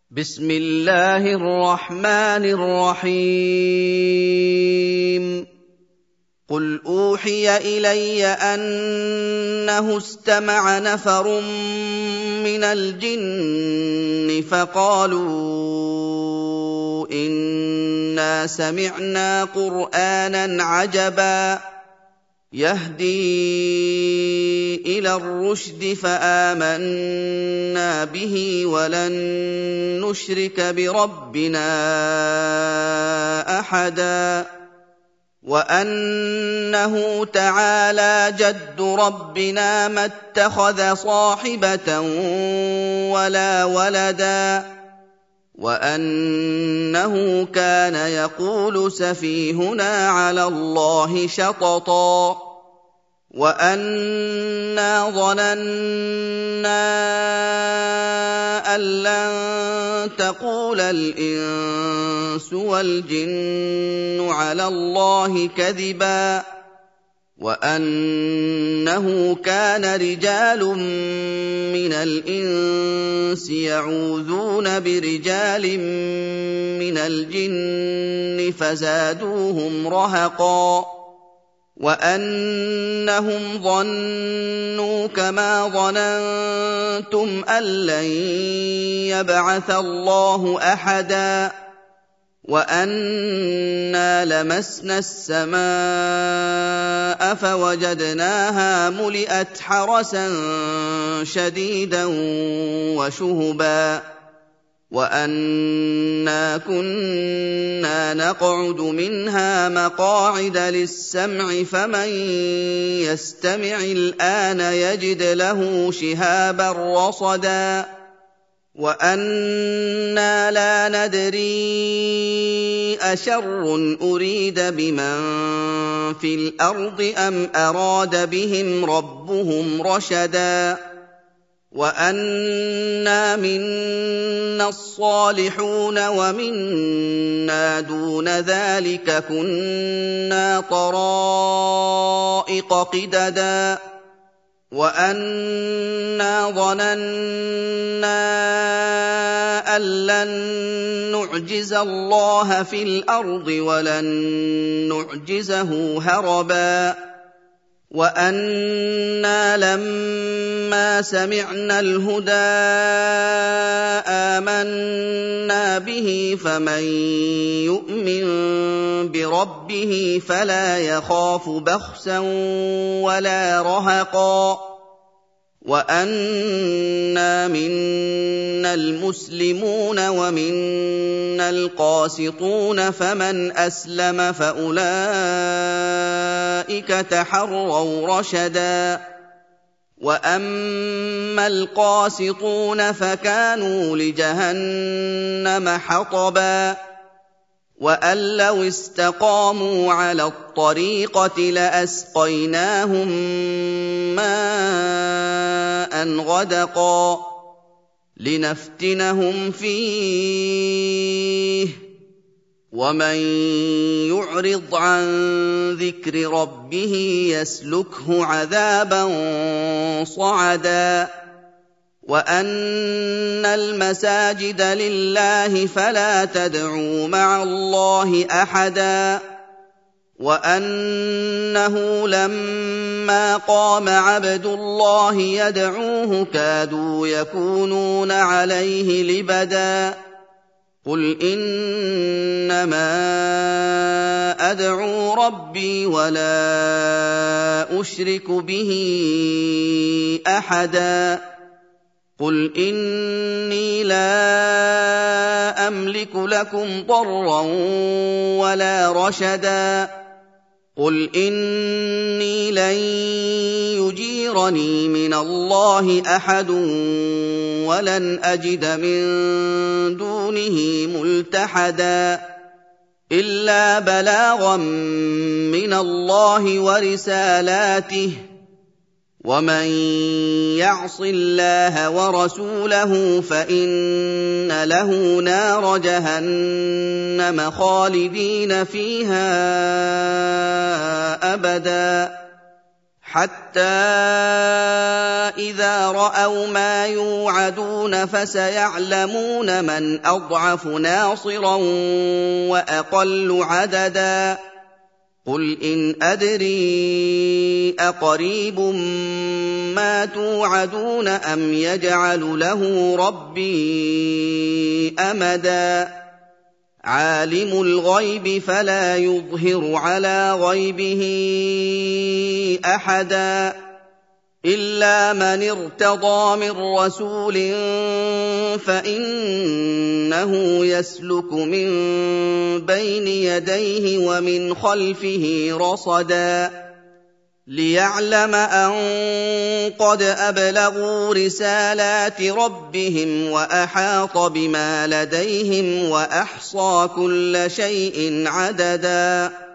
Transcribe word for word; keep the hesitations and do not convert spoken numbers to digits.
بسم الله الرحمن الرحيم قل أوحي إلي أنه استمع نفر من الجن فقالوا إنا سمعنا قرآنا عجبا يهدي إلى الرشد فآمنا به ولن نشرك بربنا أحدا وأنه تعالى جد ربنا ما اتخذ صاحبة ولا ولدا وأنه كان يقول سفيهنا على الله شططا وأنا ظننا أن لن تقول الإنس والجن على الله كذبا وأنه كان رجال من الإنس يعوذون برجال من الجن فزادوهم رهقا وأنهم ظنوا كما ظننتم أن لن يبعث الله أحدا وأنا لمسنا السماء فوجدناها ملئت حرسا شديدا وشهبا وأنا كنا نقعد منها مقاعد للسمع فمن يستمع الآن يجد له شهابا رصدا وأنا لا ندري أشر أريد بمن في الأرض أم أراد بهم ربهم رشدا وأنا منا الصالحون ومنا دون ذلك كنا طرائق قددا وأنا ظننا أن لن نعجز الله في الأرض ولن نعجزه هربا وأنا لما سمعنا الهدى آمنا به فمن يؤمن بربه فلا يخاف بخسا ولا رهقا وأنا منا المسلمون ومنا القاسطون فمن أسلم فأولئك تحروا رشدا وأما القاسطون فكانوا لجهنم حطبا وأن لو استقاموا على الطريقة لأسقيناهم ماء غدقا لنفتنهم فيه ومن يعرض عن ذكر ربه يسلكه عذابا صعدا وأن المساجد لله فلا تدعوا مع الله أحدا وأنه لما قام عبد الله يدعوه كادوا يكونون عليه لبدا قل إنما أدعو ربي ولا أشرك به أحدا قل إني لا أملك لكم ضرا ولا رشدا قل إني لن يجيرني من الله أحد ولن أجد من دونه ملتحدا إلا بلاغا من الله ورسالاته ومن يعص الله ورسوله فإن له نار جهنم خالدين فيها أبدا حَتَّىٰ إِذَا رَأَوْا مَا يُوعَدُونَ فَسَيَعْلَمُونَ مَنْ أَضْعَفُ نَاصِرًا وَأَقَلُّ عَدَدًا قُلْ إِنْ أَدْرِي أَقَرِيبٌ مَّا تُوعَدُونَ أَمْ يَجْعَلُ لَهُ رَبِّي أَمَدًا عَالِمُ الْغَيْبِ فَلَا يُظْهِرُ عَلَىٰ غَيْبِهِ أَحَدًا إِلَّا مَنِ ارْتَضَىٰ مِن رَّسُولٍ فَإِنَّهُ يَسْلُكُ مِن بَيْنِ يَدَيْهِ وَمِنْ خَلْفِهِ رَصَدًا لِّيَعْلَمَ أَن قَدْ أَبْلَغُوا رِسَالَاتِ رَبِّهِمْ وَأَحَاطَ بِمَا لَدَيْهِمْ وَأَحْصَىٰ كُلَّ شَيْءٍ عَدَدًا